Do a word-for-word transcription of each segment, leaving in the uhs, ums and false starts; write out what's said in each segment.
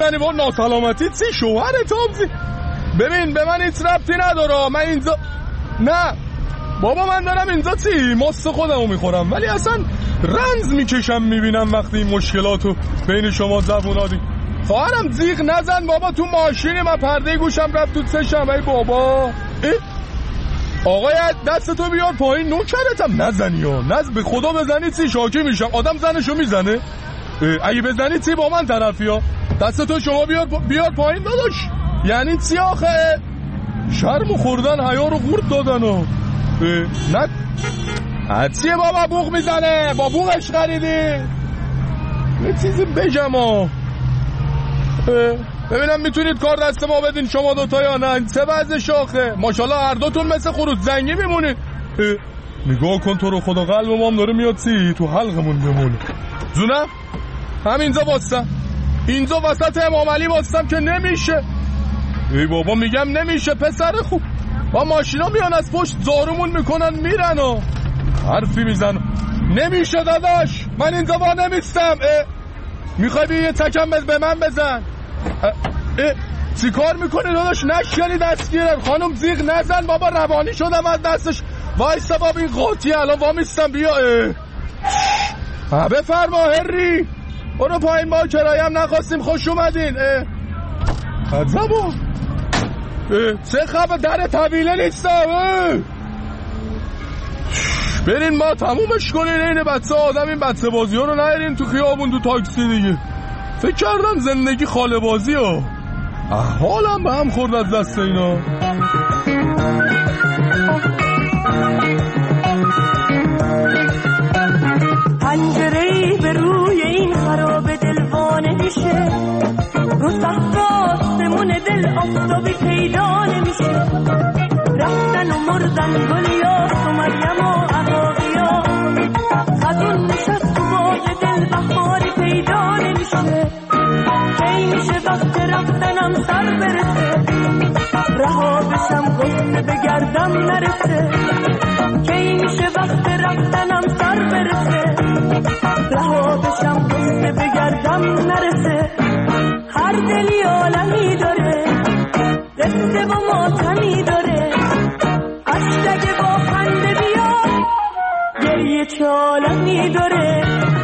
میزنی با ناسلامتی چی شوهرت آبزی؟ ببین به من هیچ ربطی نداره، من اینجا نه بابا من دارم اینجا چی مست خودمو میخورم، ولی اصلا رنز میکشم میبینم وقتی این مشکلاتو بین شما زبونادی. خواهرم زیغ نزن بابا، تو ماشینی من پرده گوشم رفت تو چشم. ای بابا آقای دستتو بیار پایین، نوکرتم نزنی ها، نز به خدا بزنی چی شاکی میشم. آدم زنشو میزنه؟ اگه بزنی چی با من طرفی ها. دستتو شما بیار بیار پایین داداش. یعنی چی آخه؟ شرمو خوردن حیا رو قورت دادن ها. نه چیه بابا بوق میزنه؟ با بوقش خریدی؟ یه چیزی بگم ها. ببینم میتونید کار دست ما بدین شما دوتا یا نه؟ چه وضع شاخه؟ ماشاءالله هر دوتون مثل خروس زنگی میمونید. نگاه کن تو رو خدا، قلب ما هم داره میاد سی تو حلقمون بمونه. زونه همینجا باستم، اینجا وسط امام علی باستم که نمیشه. ای بابا میگم نمیشه پسر خوب. با ماشینا میان از پشت زارمون میکنن میرن و حرفی میزن. نمیشه داداش، من اینجا با نمیستم. میخوای بیا یه تکم به من بزن؟ چی کار میکنی داداش؟ نشکنی دستگیرم. خانم زیغ نزن بابا، روانی شدم از دستش. وایستا بابا این قاطی الان وامیستم. بیا بفرما هری، برو پایین، ما کرایم نخواستیم، خوش اومدین. عجبا چه خبر؟ در طویله نیستم. برین ما تمومش کنین این بچه آدم، این بچه بازی ها رو نهرین تو خیابون تو تاکسی دیگه. فکر کردم زندگی خاله بازی ها. حالم به هم خورد از دست اینا. پنجره‌ای به روی این خراب دلوانه میشه، رو سقف آسمون دل آفتابی پیدا نمیشه. رفتن و مردن گلیاس و مریم و عقاقیا، خزون نشست تو باغ دل بهاری پیدا نمیشه. کی میشه وقت رفتنم سر برسه، رها بشم غصه بگردم نرسه. کی میشه وقت رفتنم سر برسه، رها بشم غصه بگردم نرسه. هر دلی عالمی داره، قصه و ماتمی داره. اشتگه با خنده بیا، گریه چه عالمی داره.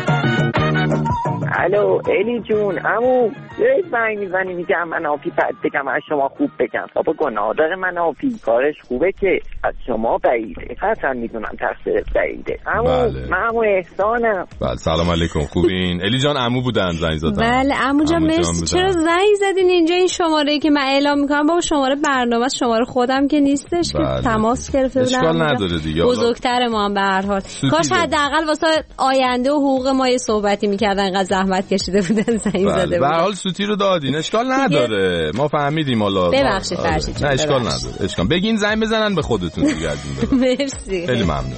الو الی جون، عمو یه زنگ میزنی میگم منافی بگم از شما خوب بگم. بابا گناه داره منافی، کارش خوبه که از شما بعیده. قطعا میدونم تقصیر بعیده. عمو بله. من عمو احسانم. بله سلام علیکم، خوبین؟ الی جان عمو بودن زنگ زدن. بله عمو جان مرسی. چرا زنگ زدین اینجا؟ این شماره‌ای که من اعلام میکنم بابا شماره برنامه، شماره خودم که نیستش بله. که تماس گرفته بودم. اشکال نداره دیگه، بزرگتر ما هم به هر حال. کاش حداقل واسه آینده و حقوق ما یه صحبتی میکردن، انقدر زحمت کشیده بودن زنگ بله. زده بودن. به هر حال سوتی رو دادین، اشکال نداره. ما فهمیدیم حالا. ببخشید فرشید جان. نه اشکال نداره. اشکال بگین زنگ بزنن به خودتون دیگه از این به بعد. مرسی. خیلی ممنون.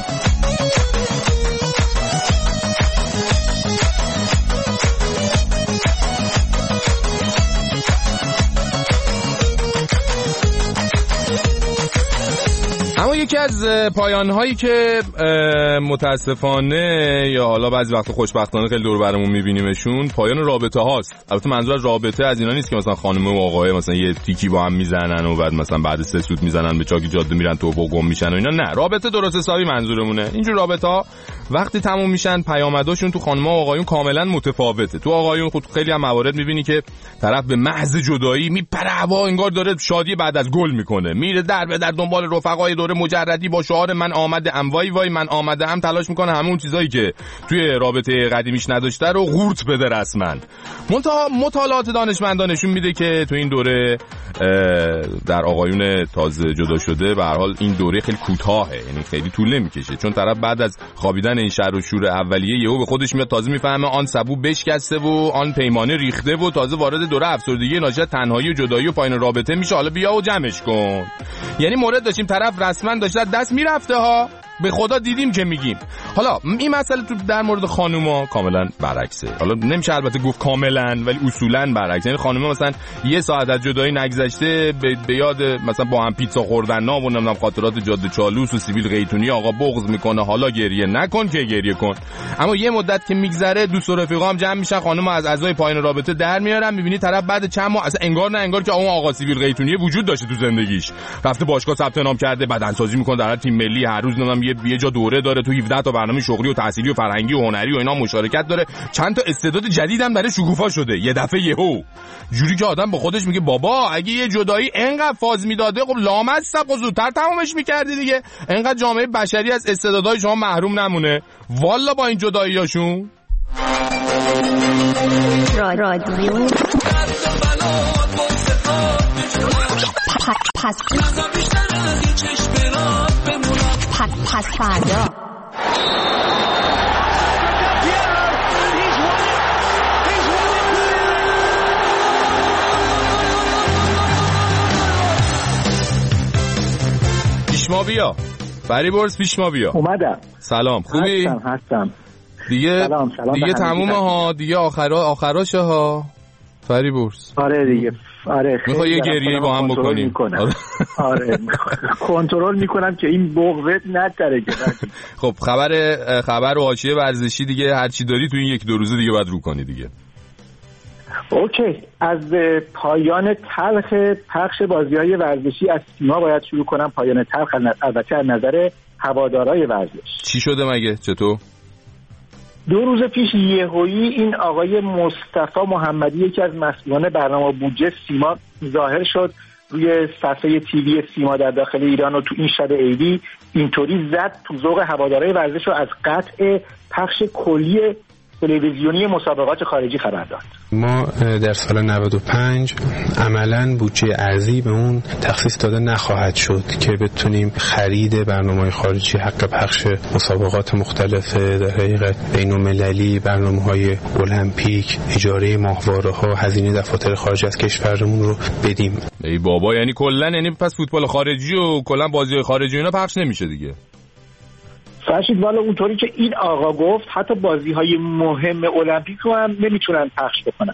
اما یکی از پایان‌هایی که متاسفانه یا حالا بعضی وقت خوشبختانه خیلی دور برمون می‌بینیمشون، پایان رابطه هاست. البته منظور از رابطه از اینا نیست که مثلا خانم و آقای مثلا یه تیکی با هم میزنن و بعد مثلا بعد سه سوت میزنن به چاک جاده میرن تو و گم میشن و اینا. نه، رابطه درست حسابی منظورمونه. اینجور رابطه‌ها وقتی تموم میشن پیامداشون تو خانم‌ها و آقایون کاملا متفاوته. تو آقایون خود خیلی هم موارد می‌بینی که طرف به محض جدایی میپره هوا، انگار داره شادی بعد از گل میکنه، میره در به در دنبال رفقای دوره مجردی با شعار من آمده‌ام وای وای من آمده‌ام، تلاش میکنه همون چیزایی که توی رابطه قدیمیش نداشته رو قورت بده رسما. منتها مطالعات دانشمندان نشون میده که تو این دوره در آقایون تازه جدا شده به هر حال این دوره خیلی کوتاهه، یعنی خیلی طول نمیکشه، چون طرف بعد از خوابیدن این شر و شور اولیه یهو به خودش میاد، تازه میفهمه آن سبو بشکسته و آن پیمانه ریخته و تازه وارد دوره افسردگی ناشی از تنهایی و جدایی و پایان رابطه میشه. حالا بیا و جمعش کن. یعنی مورد داشتیم طرف رسما داشته دست میرفته ها، به خدا دیدیم که میگیم. حالا این مسئله تو در مورد خانوما کاملا برعکسه. حالا نمیشه البته گفت کاملا، ولی اصولا برعکس. یعنی خانوما مثلا یه ساعت از جدایی نگذشته به, به یاد مثلا با هم پیتزا خوردن نا و نمیدونم خاطرات جاده چالوس و سیبیل قیتونی آقا بغض میکنه، حالا گریه نکن که گریه کن. اما یه مدت که میگذره دوست و رفیقا هم جمع میشن، خانوما از اعضای پایین رابطه در میارن، میبینی طرف بعد چند ماه اصلا انگار نه انگار که اون آقا سیبیل قیتونی وجود داشته تو زندگیش، رفته باشگاه ثبت نام کرده، بدنسازی میکنه در تیم ملی، هر روز نمیدونم یه یه جا دوره داره، تو هفده تا برنامه شغلی و تحصیلی و فرهنگی و هنری و اینا مشارکت داره، چند تا استعداد جدیدم برای شکوفا شده. یه دفعه یهو جوری که آدم با خودش میگه بابا اگه یه جدایی انقدر فاز میداده خب لامصب و زودتر تمامش میکردی دیگه، انقدر جامعه بشری از استعدادهای شما محروم نمونه. والا با این جداییاشون رادیو پس پس فردا پیش ما بیا فریبرز، پیش ما بیا. اومدم. سلام، خوبی؟ هستم هستم دیگه سلام سلام دیگه تمومه ها، دیگه آخرا آخراشه ها فریبرز. آره دیگه آره. میخوای یه گریه با هم بکنیم؟ آره, آره. کنترل میکنم که این بغضت نتره. خب خبر خبر و حاشیه ورزشی دیگه هر چی داری تو این یک دو روزه دیگه باید رو کنی دیگه. اوکی، از پایان تلخ پخش بازی‌های ورزشی از سیما باید شروع کنم. پایان تلخ البته از نظر هوادارهای ورزش. چی شده مگه؟ چطور؟ دو روز پیش یهویی این آقای مصطفی محمدی یکی از مسئولان برنامه بودجه سیما ظاهر شد روی صفحه تیوی سیما در داخل ایران و تو این شب عیدی اینطوری زد تو ذوق هوادارهای ورزش رو از قطع پخش کلی تلویزیونی مسابقات خارجی خبر داد. ما در سال نود و پنج عملاً بودجه ارزی به اون تخصیص داده نخواهد شد که بتونیم خرید برنامه‌های خارجی، حق پخش مسابقات مختلف در حقیقت بین‌المللی، برنامه‌های المپیک، اجاره ماهواره‌ها، هزینه دفاتر خارج از کشورمون رو بدیم. ای بابا، یعنی کلاً یعنی پس فوتبال خارجی و کلاً بازی‌های خارجی اینا پخش نمیشه دیگه. فرشید والا اونطوری که این آقا گفت حتی بازی‌های مهم المپیک رو هم نمیتونن پخش بکنن.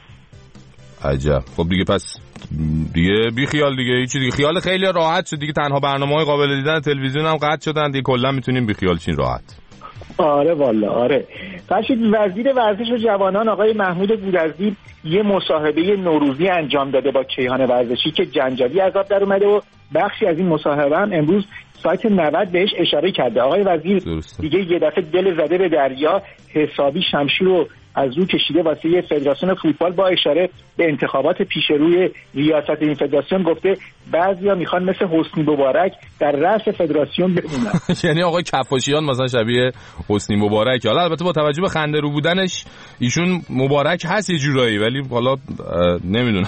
عجب. خب دیگه پس دیگه بی خیال دیگه، هیچ دیگه خیال خیلی راحت شد دیگه، تنها برنامه‌های قابل دیدن تلویزیون هم قطع شدن دیگه، کلا میتونیم بی خیال چین راحت. آره والا آره. فرشید وزیر ورزش و جوانان آقای محمود گودرزی یه مصاحبه نوروزی انجام داده با کیهان ورزشی که جنجالی از آب در اومده و بخشی از این مصاحبه هم امروز سایت نود بهش اشاره کرده. آقای وزیر درسته. دیگه یه دفعه دل زده به دریا، حسابی شمشیر رو از رو کشیده واسه فدراسیون فوتبال با اشاره به انتخابات پیش روی ریاست این فدراسیون. گفته بعضیا میخوان مثل حسنی مبارک در رأس فدراسیون بمونن. یعنی آقای کفاشیان مثلا شبیه حسنی مبارک. حالا البته با توجه به خنده رو بودنش ایشون مبارک هست یه جورایی، ولی حالا نمیدونم.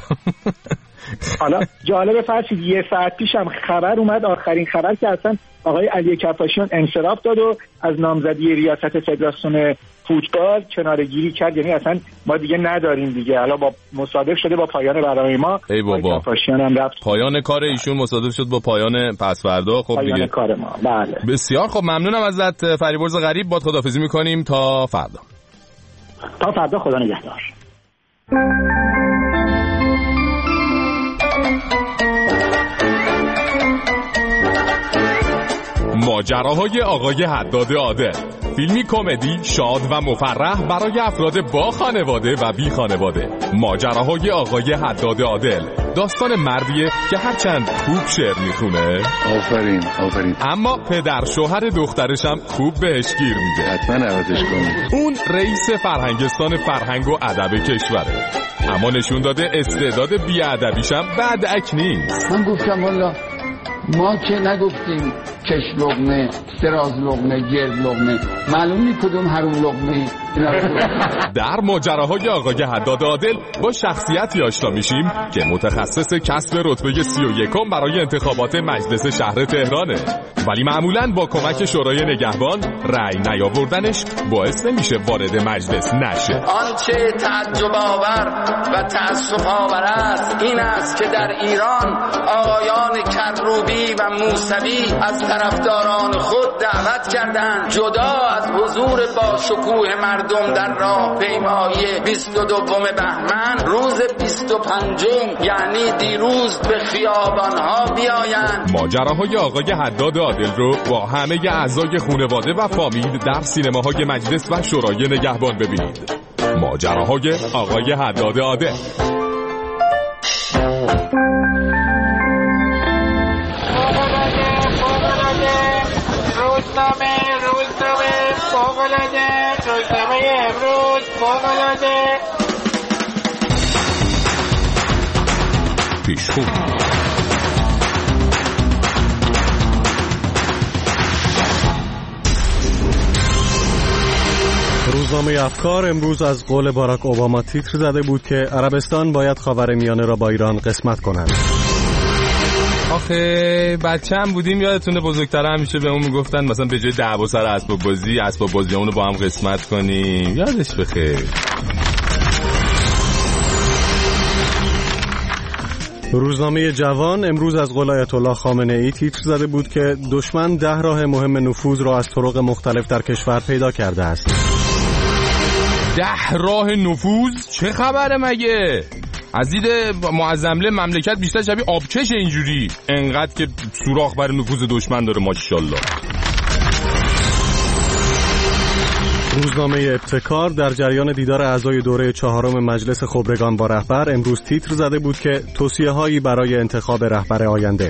حالا جالب فرشید یه ساعت پیشم خبر اومد، آخرین خبر که اصلا آقای علی کفاشیان انصراف داد و از نامزدی ریاست فدراسیون فوتبال کناره‌گیری کرد. یعنی اصلا ما دیگه نداریم دیگه، حالا با مصادف شده با پایان برنامه ما. ای بابا، کفاشیان هم رفت، پایان کار ایشون مصادف شد با پایان پس فردا. خب پایان دیگه کار ما. بله بسیار خب، ممنونم ازت فریبرز غریب. با خداحافظی می‌کنیم تا فردا. تا فردا، خدا نگهدار. ماجراهای آقای حداد عادل، فیلمی کمدی شاد و مفرح برای افراد با خانواده و بی خانواده. ماجراهای آقای حداد عادل، داستان مردیه که هرچند خوب شعر میخونه، آفرین آفرین، اما پدر شوهر دخترش هم خوب بهش گیر میده. حتما عوضش کنید. اون رئیس فرهنگستان فرهنگ و ادب کشوره، اما نشون داده استعداد بی‌ادبیش هم بدعک نیست. من گفتم والا ما که نگفتیم کش لقمه، دراز لقمه، گرد لقمه، معلوم نی کدوم حروم لقمه. در ماجراهای آقای حداد عادل با شخصیتی آشنا میشیم که متخصص کسب رتبه سی و یکم برای انتخابات مجلس شهر تهرانه. ولی معمولاً با کمک شورای نگهبان رأی نیاوردنش باعث نمیشه وارد مجلس نشه. آنچه تعجب آور و تأسف آور است این است که در ایران آقایان کروبی و موسوی از طرفداران خود دعوت کردند جدا از حضور با شکوه مردم در راهپیمایی بیست و دوم بهمن روز بیست و پنجم یعنی دیروز به خیابانها بیایند. ماجراهای آقای حداد عادل رو با همه اعضای خانواده و فامیل در سینماهای مجلس و شورای نگهبان ببینید. ماجراهای آقای حداد عادل. روزنامه روزنامه فوق‌العاده روزنامه امروز فوق‌العاده پیشخون. روزنامه افکار امروز از قول باراک اوباما تیتر زده بود که عربستان باید خاورمیانه را با ایران قسمت کند. آخه بچه هم بودیم یادتونه بزرگتر همیشه به اون میگفتن مثلا به جای دعوا سر اسباب بازی اسباب بازی اونو با هم قسمت کنیم. یادش بخیر. روزنامه جوان امروز از قول آیت الله خامنه ای تیتر زده بود که دشمن ده راه مهم نفوذ را از طرق مختلف در کشور پیدا کرده است. ده راه نفوذ؟ چه خبره مگه؟ از دید معظمله مملکت بیشتر شبیه آبچش اینجوری، انقدر که سوراخ بر نفوذ دشمن داره ماشاءالله. روزنامه ابتکار در جریان دیدار اعضای دوره چهارم مجلس خبرگان با رهبر امروز تیتر زده بود که توصیه‌هایی برای انتخاب رهبر آینده.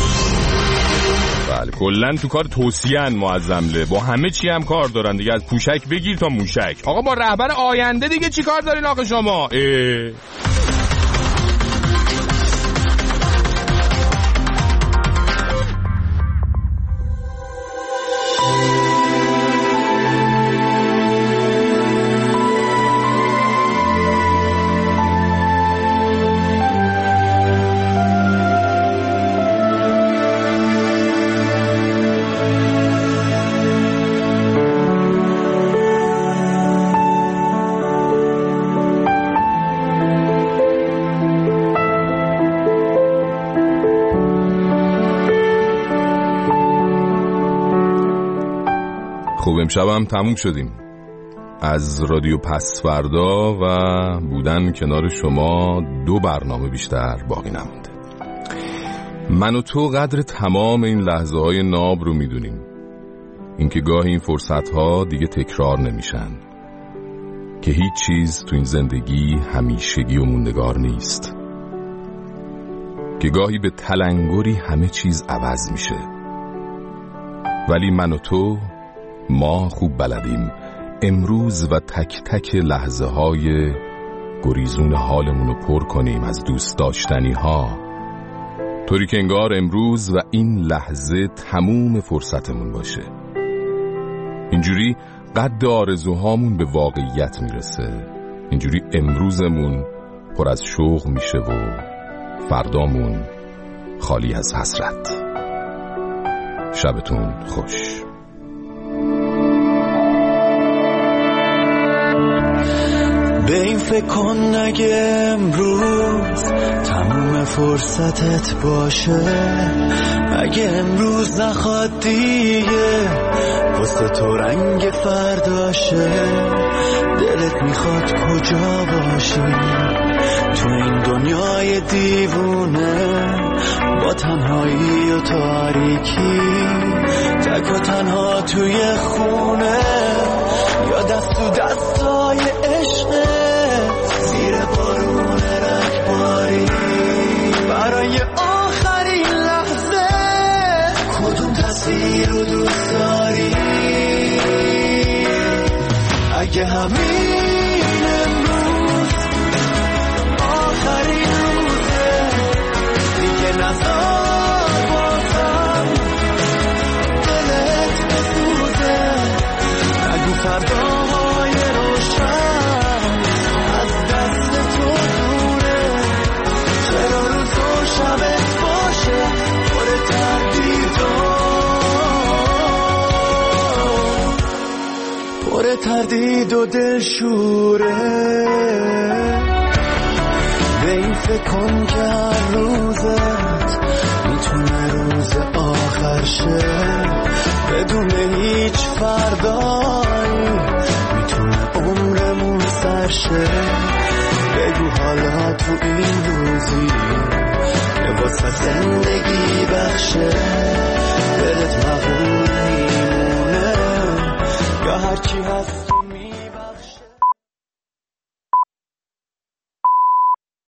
بله کلن تو کار توصیه‌ان معظمله، با همه چی هم کار دارن دیگه، از پوشک بگیر تا موشک. آقا با رهبر آینده دیگه چی کار دارین آقا شما؟ اه. خوب امشب هم تموم شدیم. از رادیو پسوردا و بودن کنار شما دو برنامه بیشتر باقی نمونده. من و تو قدر تمام این لحظه های ناب رو میدونیم، اینکه گاهی این فرصت ها دیگه تکرار نمیشن، که هیچ چیز تو این زندگی همیشگی و موندگار نیست، که گاهی به تلنگری همه چیز عوض میشه. ولی من و تو ما خوب بلدیم امروز و تک تک لحظه های گریزون حالمون رو پر کنیم از دوست داشتنی ها، طوری که انگار امروز و این لحظه تموم فرصتمون باشه. اینجوری قد آرزوهامون به واقعیت میرسه، اینجوری امروزمون پر از شوق میشه و فردامون خالی از حسرت. شبتون خوش. به این فکر کن نگه امروز تموم فرصتت باشه، اگه امروز نخواد دیگه واسه تو رنگ فرداشه. دلت میخواد کجا باشی تو این دنیای دیوونه، با تنهایی و تاریکی، تک و تنها توی خونه، یا دست تو دستای عشقه زیر بارون رکباری. برای آخرین لحظه کدوم تصویر رو دوست داری؟ اگه همین امروز آخرین روزه، دیگه نزار بازم دلت بسوزه. نگو فرداهای روشن از دست تو دوره، چرا روز و شبت باشه پر تردیدات. دزدید و دلشوره به این فکر کن که هر روزت میتونه روز آخر شه بدون هیچ فردایی میتونه عمرمون سر شه بگو حالا تو این روزی که واسه زندگی بخشه